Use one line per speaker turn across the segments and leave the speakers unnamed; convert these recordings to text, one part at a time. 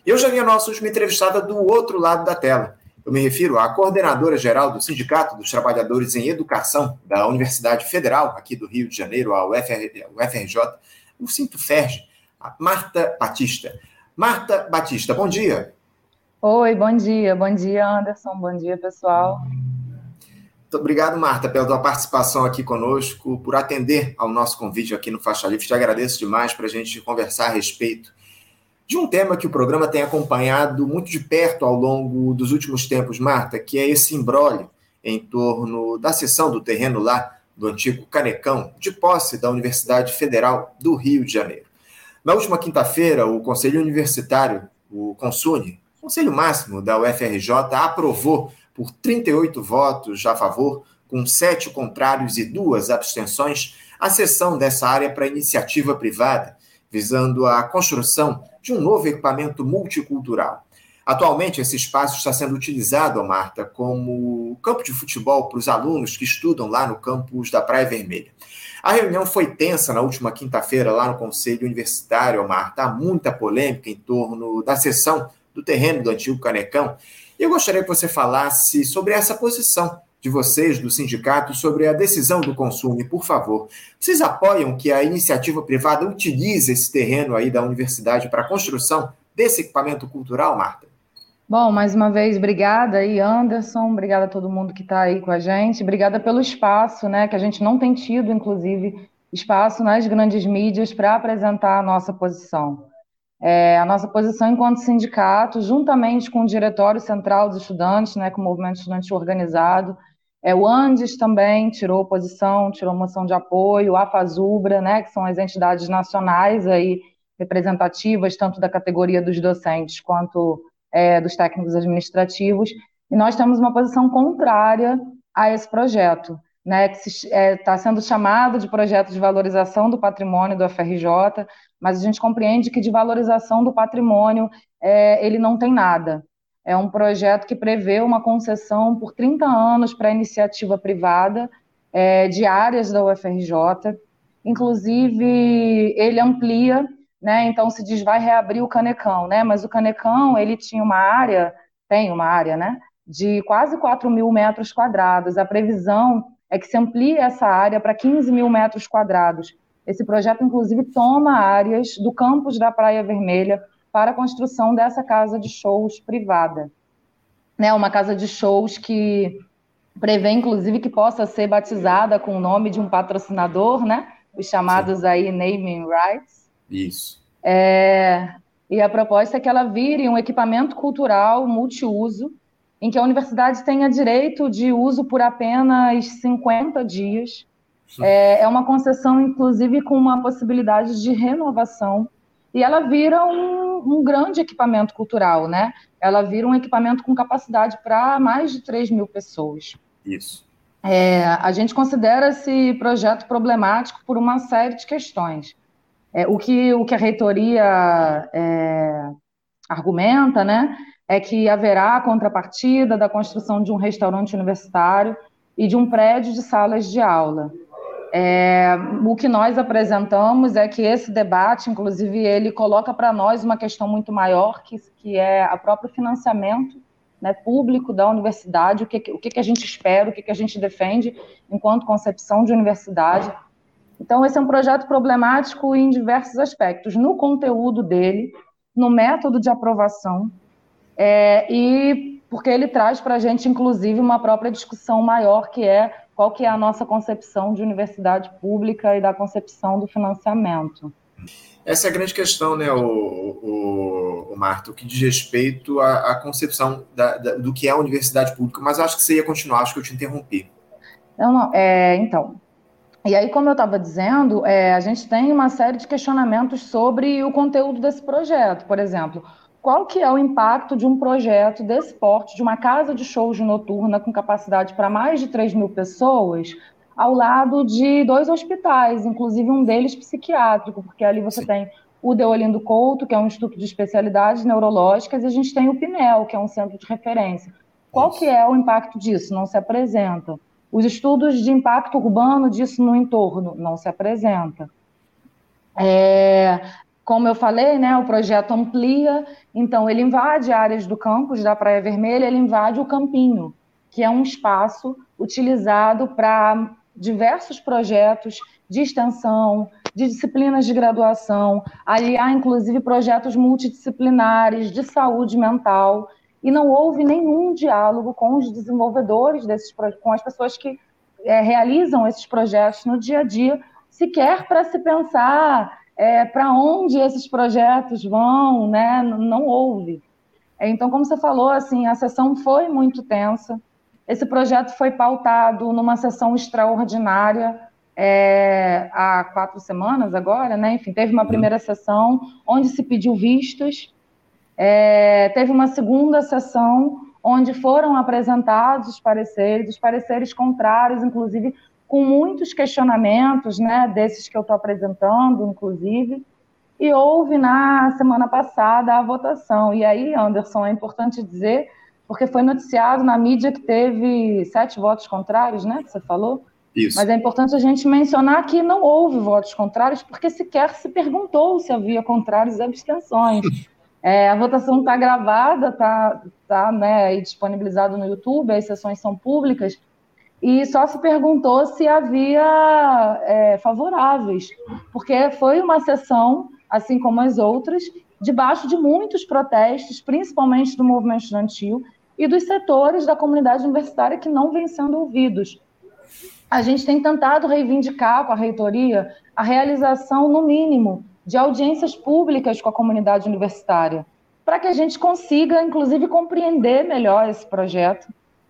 E eu já vi a nossa última entrevistada do outro lado da tela. Eu me refiro à coordenadora-geral do Sindicato dos Trabalhadores em Educação da Universidade Federal, aqui do Rio de Janeiro, a UFRJ, o Sintoferj, a Marta Batista. Marta Batista, bom dia.
Oi, bom dia. Bom dia, Anderson. Bom dia, pessoal.
Muito obrigado, Marta, pela tua participação aqui conosco, por atender ao nosso convite aqui no Faixa Livre. Te agradeço demais para a gente conversar a respeito de um tema que o programa tem acompanhado muito de perto ao longo dos últimos tempos, Marta, que é esse imbróglio em torno da cessão do terreno lá do antigo Canecão, de posse da Universidade Federal do Rio de Janeiro. Na última quinta-feira, o Conselho Universitário, o CONSUNE, Conselho Máximo da UFRJ, aprovou por 38 votos a favor, com 7 contrários e 2 abstenções, a cessão dessa área para iniciativa privada, visando a construção de um novo equipamento multicultural. Atualmente, esse espaço está sendo utilizado, Marta, como campo de futebol para os alunos que estudam lá no campus da Praia Vermelha. A reunião foi tensa na última quinta-feira lá no Conselho Universitário, Marta. Há muita polêmica em torno da cessão do terreno do antigo Canecão. E eu gostaria que você falasse sobre essa posição de vocês, do sindicato, sobre a decisão do CONSUNE, por favor. Vocês apoiam que a iniciativa privada utilize esse terreno aí da universidade para a construção desse equipamento cultural, Marta?
Bom, mais uma vez, obrigada aí, Anderson. Obrigada a todo mundo que está aí com a gente. Obrigada pelo espaço, né, que a gente não tem tido, inclusive, espaço nas grandes mídias para apresentar a nossa posição. A nossa posição enquanto sindicato, juntamente com o Diretório Central dos Estudantes, né, com o Movimento Estudantil Organizado, o Andes também tirou posição, tirou moção de apoio, a FASUBRA, né, que são as entidades nacionais aí, representativas, tanto da categoria dos docentes quanto dos técnicos administrativos, e nós temos uma posição contrária a esse projeto, né, que está sendo chamado de projeto de valorização do patrimônio do FRJ, mas a gente compreende que de valorização do patrimônio ele não tem nada. É um projeto que prevê uma concessão por 30 anos para iniciativa privada de áreas da UFRJ. Inclusive, ele amplia, né? Então se diz vai reabrir o Canecão, né? Mas o Canecão ele tem uma área, né? De quase 4.000 metros quadrados. A previsão é que se amplie essa área para 15.000 metros quadrados. Esse projeto, inclusive, toma áreas do campus da Praia Vermelha para a construção dessa casa de shows privada. Né? Uma casa de shows que prevê, inclusive, que possa ser batizada com o nome de um patrocinador, né? Os chamados aí naming rights.
Isso.
E a proposta é que ela vire um equipamento cultural multiuso, em que a universidade tenha direito de uso por apenas 50 dias. É uma concessão, inclusive, com uma possibilidade de renovação. E ela vira um grande equipamento cultural, né? Ela vira um equipamento com capacidade para mais de 3.000 pessoas.
Isso.
A gente considera esse projeto problemático por uma série de questões. O que a reitoria argumenta, né, é que haverá a contrapartida da construção de um restaurante universitário e de um prédio de salas de aula. O que nós apresentamos é que esse debate, inclusive, ele coloca para nós uma questão muito maior, que é o próprio financiamento, né, público da universidade, o que a gente espera, o que a gente defende enquanto concepção de universidade. Então, esse é um projeto problemático em diversos aspectos, no conteúdo dele, no método de aprovação, e porque ele traz para a gente, inclusive, uma própria discussão maior, que é qual que é a nossa concepção de universidade pública e da concepção do financiamento.
Essa é a grande questão, né, o Marta, o que diz respeito à concepção do que é a universidade pública, mas acho que você ia continuar, acho que eu te interrompi.
Não, então... E aí, como eu estava dizendo, a gente tem uma série de questionamentos sobre o conteúdo desse projeto. Por exemplo, qual que é o impacto de um projeto desse porte, de uma casa de shows noturna com capacidade para mais de 3.000 pessoas, ao lado de 2 hospitais, inclusive um deles psiquiátrico, porque ali você tem o Deolindo Couto, que é um instituto de especialidades neurológicas, e a gente tem o PNEL, que é um centro de referência. Qual que é o impacto disso? Não se apresenta. Os estudos de impacto urbano disso no entorno não se apresenta. como eu falei, né, o projeto amplia, então ele invade áreas do campus da Praia Vermelha, ele invade o Campinho, que é um espaço utilizado para diversos projetos de extensão, de disciplinas de graduação. Ali há, inclusive, projetos multidisciplinares de saúde mental, e não houve nenhum diálogo com os desenvolvedores com as pessoas que realizam esses projetos no dia a dia, sequer para se pensar para onde esses projetos vão, né? Não houve. Então, como você falou, assim, a sessão foi muito tensa. Esse projeto foi pautado numa sessão extraordinária há 4 semanas agora, né? Enfim, teve uma primeira sessão onde se pediu vistos, teve uma segunda sessão onde foram apresentados os pareceres contrários, inclusive com muitos questionamentos, né, desses que eu estou apresentando, inclusive, e houve na semana passada a votação. E aí, Anderson, é importante dizer, porque foi noticiado na mídia que teve 7 votos contrários, né, que você falou,
Isso.
Mas é importante a gente mencionar que não houve votos contrários, porque sequer se perguntou se havia contrários e abstenções. A votação está gravada, tá, né, e disponibilizado no YouTube, as sessões são públicas, e só se perguntou se havia favoráveis, porque foi uma sessão, assim como as outras, debaixo de muitos protestos, principalmente do movimento estudantil e dos setores da comunidade universitária que não vêm sendo ouvidos. A gente tem tentado reivindicar com a reitoria a realização, no mínimo, de audiências públicas com a comunidade universitária, para que a gente consiga, inclusive, compreender melhor esse projeto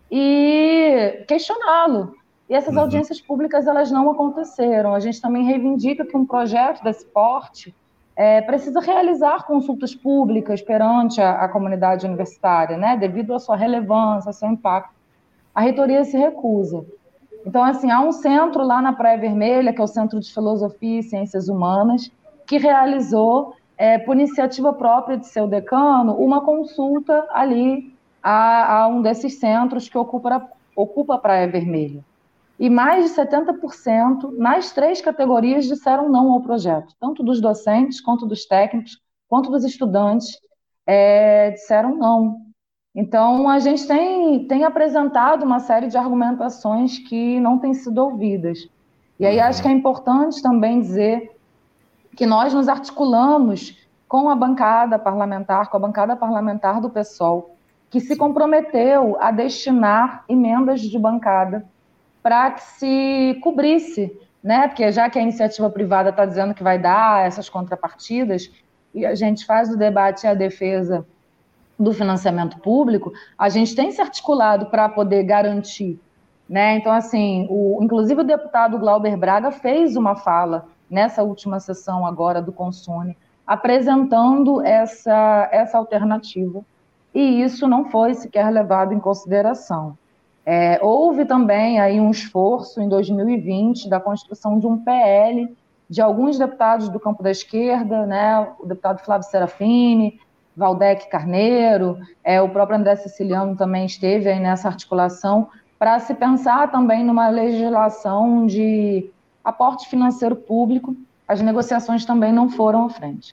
e questioná-lo. E essas audiências públicas, elas não aconteceram. A gente também reivindica que um projeto desse porte precisa realizar consultas públicas perante a comunidade universitária, né, devido à sua relevância, ao seu impacto. A reitoria se recusa. Então, assim, há um centro lá na Praia Vermelha, que é o Centro de Filosofia e Ciências Humanas, que realizou, por iniciativa própria de seu decano, uma consulta ali a um desses centros que ocupa a Praia Vermelha. E mais de 70%, nas 3 categorias, disseram não ao projeto. Tanto dos docentes, quanto dos técnicos, quanto dos estudantes, disseram não. Então, a gente tem apresentado uma série de argumentações que não têm sido ouvidas. E aí acho que é importante também dizer que nós nos articulamos com a bancada parlamentar do PSOL, que se comprometeu a destinar emendas de bancada para que se cobrisse, né? Porque já que a iniciativa privada está dizendo que vai dar essas contrapartidas, e a gente faz o debate e a defesa do financiamento público, a gente tem se articulado para poder garantir, né? Então, assim, inclusive o deputado Glauber Braga fez uma fala nessa última sessão agora do Consune, apresentando essa alternativa, e isso não foi sequer levado em consideração. Houve também aí um esforço em 2020 da construção de um PL de alguns deputados do campo da esquerda, né? O deputado Flávio Serafini, Valdec Carneiro, o próprio André Siciliano também esteve aí nessa articulação, para se pensar também numa legislação de aporte financeiro público. As negociações também não foram à frente.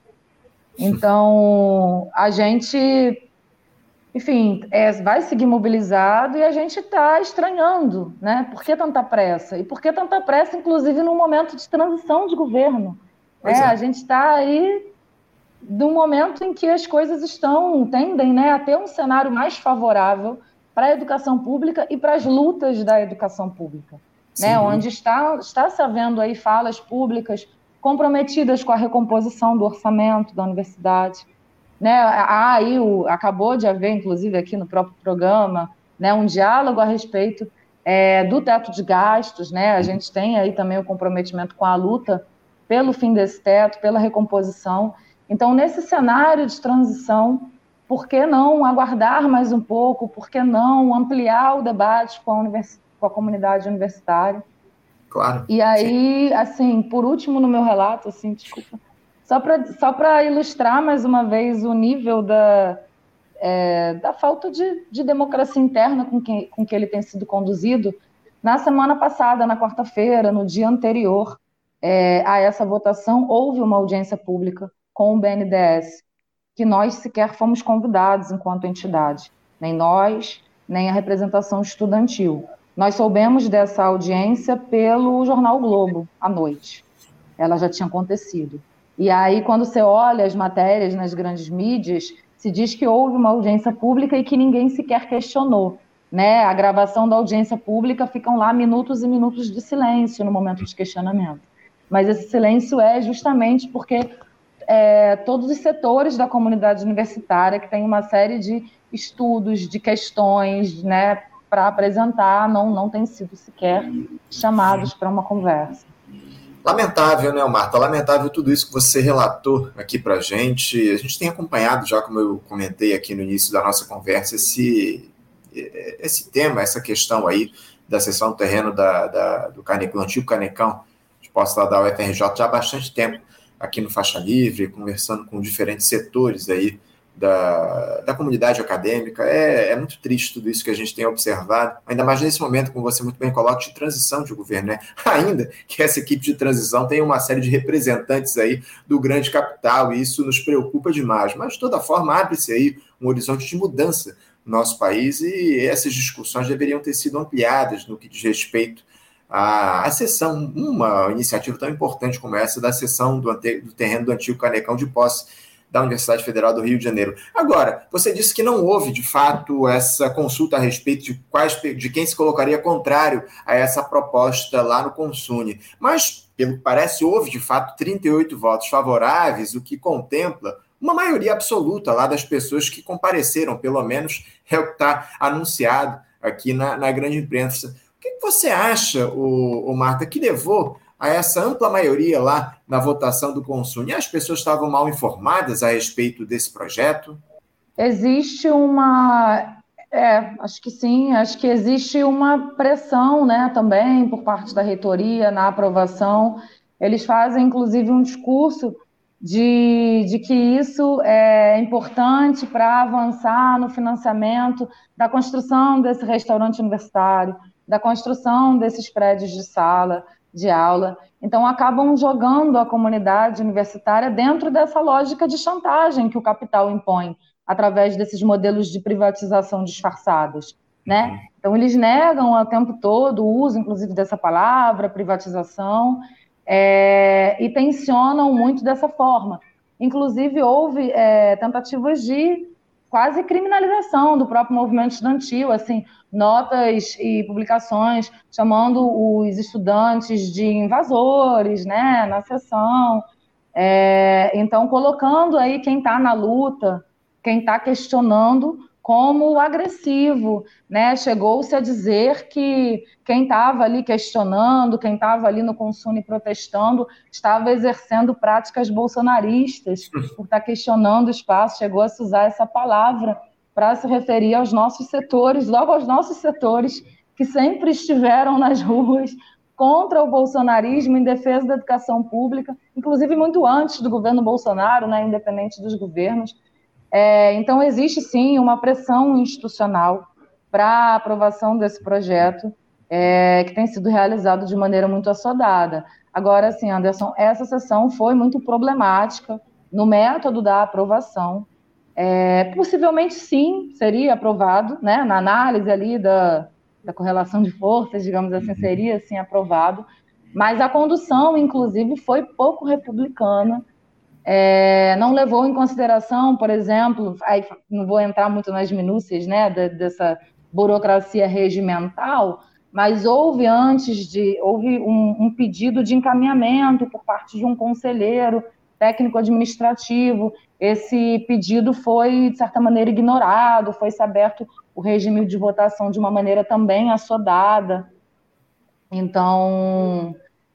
Então, a gente, enfim, vai seguir mobilizado, e a gente está estranhando, né? Por que tanta pressa? E por que tanta pressa, inclusive, num momento de transição de governo? A gente está aí do momento em que as coisas tendem, né, a ter um cenário mais favorável para a educação pública e para as lutas da educação pública, né, onde está se havendo aí falas públicas comprometidas com a recomposição do orçamento da universidade, né, acabou de haver, inclusive aqui no próprio programa, né, um diálogo a respeito do teto de gastos, né, a gente tem aí também o comprometimento com a luta pelo fim desse teto, pela recomposição. Então, nesse cenário de transição, por que não aguardar mais um pouco? Por que não ampliar o debate com a comunidade universitária?
Claro.
E aí, assim, por último no meu relato, assim, desculpa, só para ilustrar mais uma vez o nível da falta de democracia interna com que ele tem sido conduzido, na semana passada, na quarta-feira, no dia anterior a essa votação, houve uma audiência pública com o BNDES, que nós sequer fomos convidados enquanto entidade, nem nós, nem a representação estudantil. Nós soubemos dessa audiência pelo jornal Globo, à noite. Ela já tinha acontecido. E aí, quando você olha as matérias nas grandes mídias, se diz que houve uma audiência pública e que ninguém sequer questionou, né? A gravação da audiência pública, ficam lá minutos e minutos de silêncio no momento de questionamento. Mas esse silêncio é justamente porque todos os setores da comunidade universitária, que tem uma série de estudos, de questões, né, para apresentar, não têm sido sequer chamados para uma conversa.
Lamentável, né, Marta? Lamentável tudo isso que você relatou aqui para a gente. A gente tem acompanhado, já como eu comentei aqui no início da nossa conversa, esse tema, essa questão aí da cessão do terreno do Canecão, antigo Canecão, de posse lá da UFRJ, já há bastante tempo aqui no Faixa Livre, conversando com diferentes setores aí da comunidade acadêmica. É muito triste tudo isso que a gente tem observado, ainda mais nesse momento, como você muito bem coloca, de transição de governo, né? Ainda que essa equipe de transição tenha uma série de representantes aí do grande capital, e isso nos preocupa demais, mas de toda forma abre-se aí um horizonte de mudança no nosso país, e essas discussões deveriam ter sido ampliadas no que diz respeito à cessão, uma iniciativa tão importante como essa da cessão do terreno do antigo Canecão de posse da Universidade Federal do Rio de Janeiro. Agora, você disse que não houve, de fato, essa consulta a respeito de quem se colocaria contrário a essa proposta lá no Consune. Mas, pelo que parece, houve, de fato, 38 votos favoráveis, o que contempla uma maioria absoluta lá das pessoas que compareceram, pelo menos é o que está anunciado aqui na grande imprensa. O que você acha, Marta, que levou a essa ampla maioria lá na votação do Consune? As pessoas estavam mal informadas a respeito desse projeto?
Existe acho que sim, acho que existe uma pressão, né, também por parte da reitoria na aprovação. Eles fazem, inclusive, um discurso de que isso é importante para avançar no financiamento da construção desse restaurante universitário, da construção desses prédios de sala de aula. Então, acabam jogando a comunidade universitária dentro dessa lógica de chantagem que o capital impõe, através desses modelos de privatização disfarçados, né? Então, eles negam o tempo todo o uso, inclusive, dessa palavra, privatização, e tensionam muito dessa forma. Inclusive, houve tentativas de quase criminalização do próprio movimento estudantil, assim, notas e publicações chamando os estudantes de invasores, né, na sessão. Então, colocando aí quem está na luta, quem está questionando, como agressivo, né? Chegou-se a dizer que quem estava ali questionando, quem estava ali no Consune protestando, estava exercendo práticas bolsonaristas por estar questionando o espaço. Chegou a se usar essa palavra para se referir aos nossos setores, logo aos nossos setores, que sempre estiveram nas ruas contra o bolsonarismo, em defesa da educação pública, inclusive muito antes do governo Bolsonaro, né, independente dos governos. Então, existe sim uma pressão institucional para a aprovação desse projeto, que tem sido realizado de maneira muito assodada. Agora, sim, Anderson, essa sessão foi muito problemática no método da aprovação. Possivelmente, sim, seria aprovado, né, na análise ali da correlação de forças, digamos assim, seria, sim, aprovado, mas a condução, inclusive, foi pouco republicana. Não levou em consideração, por exemplo, aí não vou entrar muito nas minúcias, né, dessa burocracia regimental, mas houve um pedido de encaminhamento por parte de um conselheiro técnico administrativo. Esse pedido foi, de certa maneira, ignorado, foi-se aberto o regime de votação de uma maneira também assodada. Então,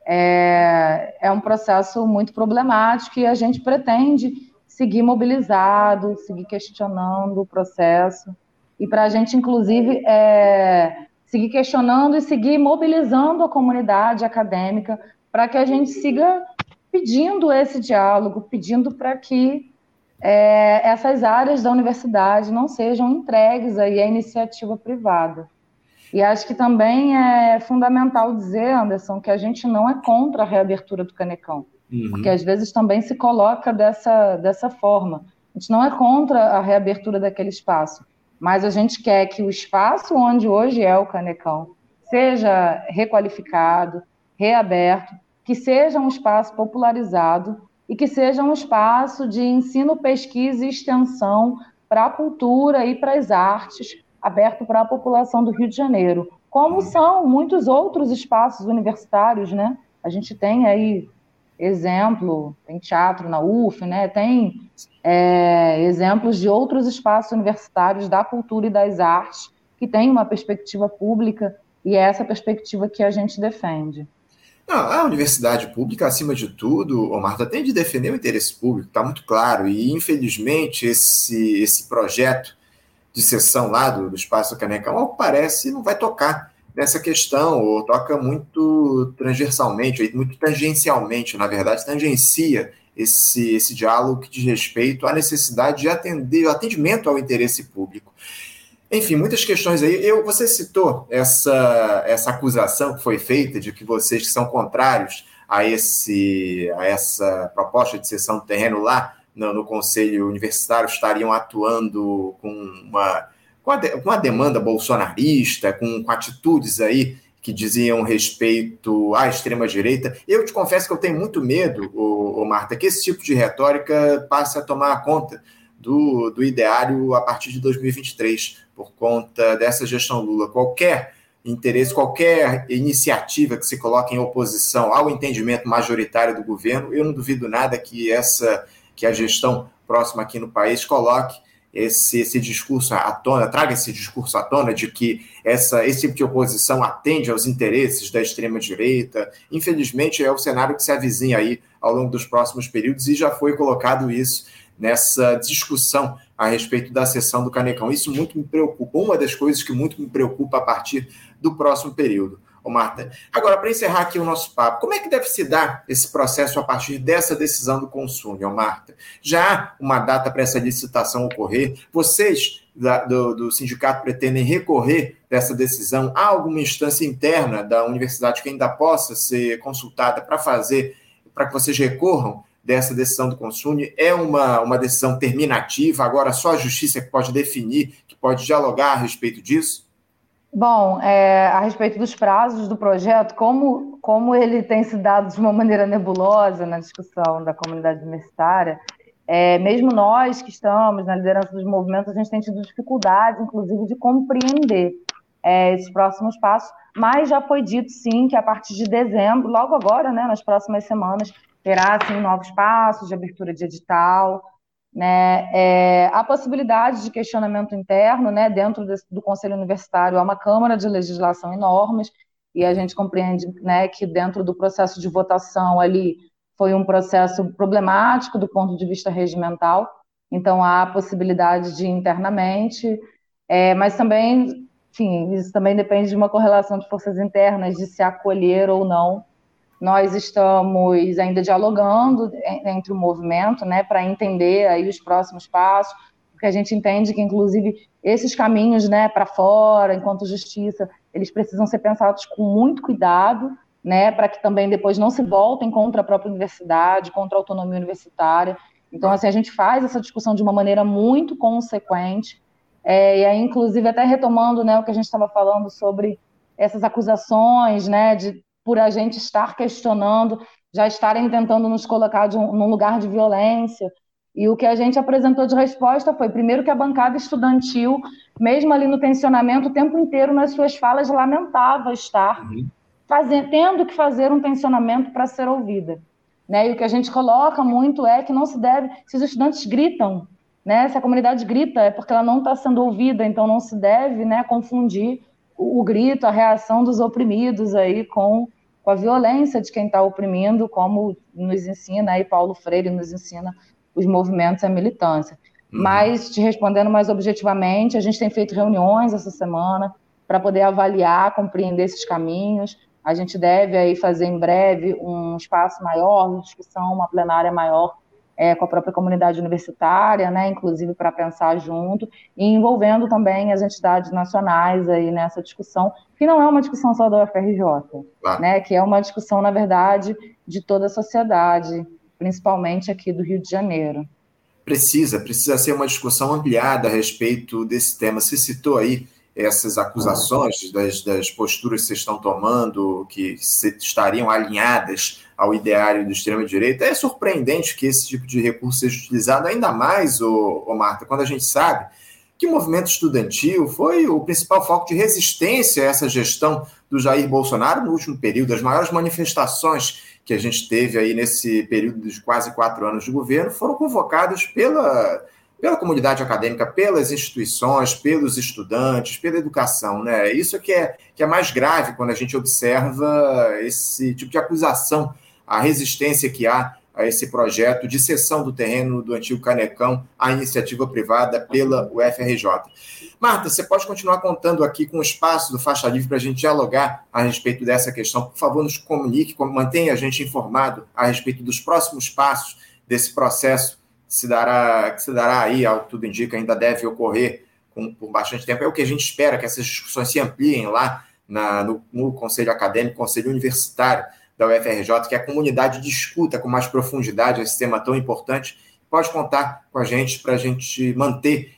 é um processo muito problemático e a gente pretende seguir mobilizado, seguir questionando o processo. E para a gente, inclusive, seguir questionando e seguir mobilizando a comunidade acadêmica para que a gente siga pedindo esse diálogo, pedindo para que essas áreas da universidade não sejam entregues aí à iniciativa privada. E acho que também é fundamental dizer, Anderson, que a gente não é contra a reabertura do Canecão. porque às vezes também se coloca dessa forma. A gente não é contra a reabertura daquele espaço, mas a gente quer que o espaço onde hoje é o Canecão seja requalificado, reaberto, que seja um espaço popularizado e que seja um espaço de ensino, pesquisa e extensão para a cultura e para as artes, aberto para a população do Rio de Janeiro, como são muitos outros espaços universitários, né? A gente tem aí exemplo, tem teatro na UF, né? Tem exemplos de outros espaços universitários da cultura e das artes que têm uma perspectiva pública, e é essa perspectiva que a gente defende.
Não, a universidade pública, acima de tudo, ô Marta, tem de defender o interesse público, está muito claro, e infelizmente esse projeto de sessão lá do Espaço Canecão, ao que parece, não vai tocar nessa questão, ou toca muito transversalmente, muito tangencialmente, na verdade, tangencia esse diálogo que diz respeito à necessidade de atender, o atendimento ao interesse público. Enfim, muitas questões aí. Você citou essa acusação que foi feita de que vocês que são contrários a essa proposta de cessão do terreno lá no Conselho Universitário estariam atuando com a demanda bolsonarista, com atitudes aí que diziam respeito à extrema-direita. Eu te confesso que eu tenho muito medo, Marta, que esse tipo de retórica passe a tomar conta do ideário a partir de 2023, por conta dessa gestão Lula. Qualquer interesse, qualquer iniciativa que se coloque em oposição ao entendimento majoritário do governo, eu não duvido nada que a gestão próxima aqui no país coloque esse discurso à tona, traga esse discurso à tona de que esse tipo de oposição atende aos interesses da extrema-direita. Infelizmente, é o cenário que se avizinha aí ao longo dos próximos períodos, e já foi colocado isso nessa discussão a respeito da sessão do Canecão. Isso muito me preocupa, uma das coisas que muito me preocupa a partir do próximo período. Ô Marta, agora, para encerrar aqui o nosso papo, como é que deve se dar esse processo a partir dessa decisão do Consune, ô Marta? Já há uma data para essa licitação ocorrer? Vocês do sindicato pretendem recorrer dessa decisão? Há alguma instância interna da universidade que ainda possa ser consultada para que vocês recorram dessa decisão do Consune? É uma decisão terminativa, agora só a justiça que pode definir, que pode dialogar a respeito disso?
Bom, a respeito dos prazos do projeto, como ele tem se dado de uma maneira nebulosa na discussão da comunidade universitária, mesmo nós que estamos na liderança dos movimentos, a gente tem tido dificuldade, inclusive, de compreender esses próximos passos, mas já foi dito, sim, que a partir de dezembro, logo agora, né, nas próximas semanas, terá, assim, novos passos de abertura de edital, né? A possibilidade de questionamento interno, né, dentro do Conselho Universitário, há uma Câmara de Legislação e Normas, e a gente compreende, né, que dentro do processo de votação ali foi um processo problemático do ponto de vista regimental, então há a possibilidade de internamente, mas também, enfim, isso também depende de uma correlação de forças internas, de se acolher ou não. Nós estamos ainda dialogando entre o movimento, né, para entender aí os próximos passos, porque a gente entende que, inclusive, esses caminhos, né, para fora, enquanto justiça, eles precisam ser pensados com muito cuidado, né, para que também depois não se voltem contra a própria universidade, contra a autonomia universitária. Então, assim, a gente faz essa discussão de uma maneira muito consequente, e aí, inclusive, até retomando, né, o que a gente estava falando sobre essas acusações, né, por a gente estar questionando, já estarem tentando nos colocar num lugar de violência. E o que a gente apresentou de resposta foi, primeiro, que a bancada estudantil, mesmo ali no tensionamento, o tempo inteiro nas suas falas lamentava estar tendo que fazer um tensionamento para ser ouvida. Né? E o que a gente coloca muito é que não se deve, se os estudantes gritam, né? Se a comunidade grita, é porque ela não está sendo ouvida, então não se deve, né, confundir o grito, a reação dos oprimidos aí com a violência de quem está oprimindo, como nos ensina aí Paulo Freire, nos ensina os movimentos e a militância. Mas, te respondendo mais objetivamente, a gente tem feito reuniões essa semana para poder avaliar, compreender esses caminhos. A gente deve aí fazer em breve um espaço maior de discussão, uma plenária maior com a própria comunidade universitária, né, inclusive para pensar junto, e envolvendo também as entidades nacionais aí nessa discussão, que não é uma discussão só da UFRJ, né, que é uma discussão, na verdade, de toda a sociedade, principalmente aqui do Rio de Janeiro.
Precisa ser uma discussão ampliada a respeito desse tema. Você citou aí essas acusações das posturas que vocês estão tomando, que estariam alinhadas ao ideário do extrema-direita. É surpreendente que esse tipo de recurso seja utilizado, ainda mais, Marta, quando a gente sabe que o movimento estudantil foi o principal foco de resistência a essa gestão do Jair Bolsonaro no último período. As maiores manifestações que a gente teve aí nesse período de quase 4 anos de governo foram convocadas pela comunidade acadêmica, pelas instituições, pelos estudantes, pela educação, né? Isso que é mais grave quando a gente observa esse tipo de acusação, a resistência que há a esse projeto de cessão do terreno do antigo Canecão à iniciativa privada pela UFRJ. Marta, você pode continuar contando aqui com o espaço do Faixa Livre para a gente dialogar a respeito dessa questão. Por favor, nos comunique, mantenha a gente informado a respeito dos próximos passos desse processo que se dará aí, ao que tudo indica, ainda deve ocorrer por bastante tempo. É o que a gente espera, que essas discussões se ampliem lá no Conselho Acadêmico, Conselho Universitário da UFRJ, que a comunidade discuta com mais profundidade esse tema tão importante. Pode contar com a gente para a gente manter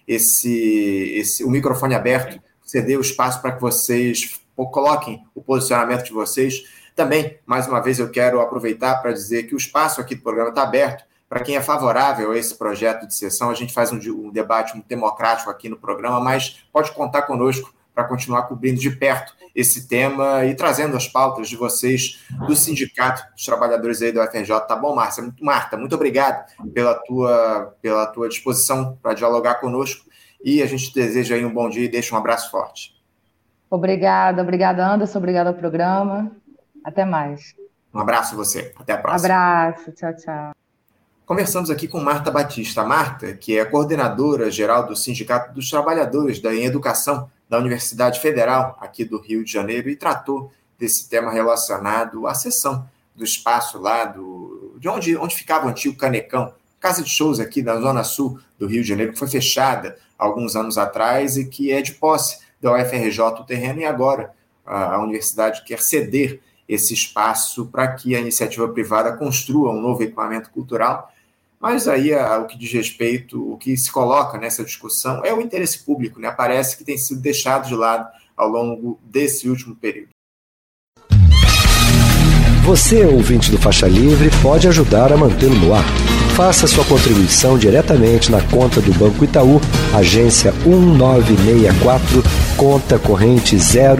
o microfone aberto, ceder o espaço para que vocês coloquem o posicionamento de vocês. Também, mais uma vez, eu quero aproveitar para dizer que o espaço aqui do programa está aberto para quem é favorável a esse projeto de sessão. A gente faz um debate muito democrático aqui no programa, mas pode contar conosco para continuar cobrindo de perto esse tema e trazendo as pautas de vocês do Sindicato dos Trabalhadores aí do UFRJ. Tá bom, Marta? Muito obrigado pela tua disposição para dialogar conosco e a gente deseja aí um bom dia e deixa um abraço forte.
Obrigada, Anderson, obrigada ao programa. Até mais.
Um abraço a você. Até a próxima.
Abraço, tchau.
Conversamos aqui com Marta Batista. A Marta, que é coordenadora geral do Sindicato dos Trabalhadores em Educação da Universidade Federal aqui do Rio de Janeiro, e tratou desse tema relacionado à cessão do espaço lá de onde ficava o antigo Canecão, casa de shows aqui da Zona Sul do Rio de Janeiro, que foi fechada há alguns anos atrás e que é de posse da UFRJ o terreno, e agora a universidade quer ceder esse espaço para que a iniciativa privada construa um novo equipamento cultural. Mas aí, o que diz respeito, o que se coloca nessa discussão é o interesse público, né? Parece que tem sido deixado de lado ao longo desse último período.
Você, ouvinte do Faixa Livre, pode ajudar a mantê-lo no ar. Faça sua contribuição diretamente na conta do Banco Itaú, agência 1964, conta corrente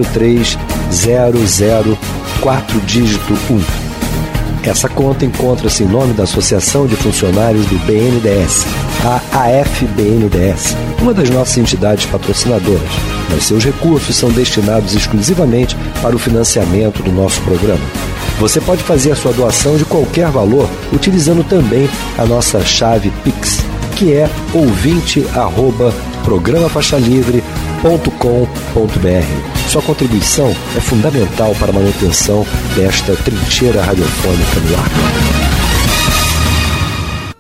03004, dígito 1. Essa conta encontra-se em nome da Associação de Funcionários do BNDES, a AFBNDES, uma das nossas entidades patrocinadoras, mas seus recursos são destinados exclusivamente para o financiamento do nosso programa. Você pode fazer a sua doação de qualquer valor utilizando também a nossa chave Pix, que é ouvinte@programafaixalivre.com.br. Sua contribuição é fundamental para a manutenção desta trincheira radiofônica no ar.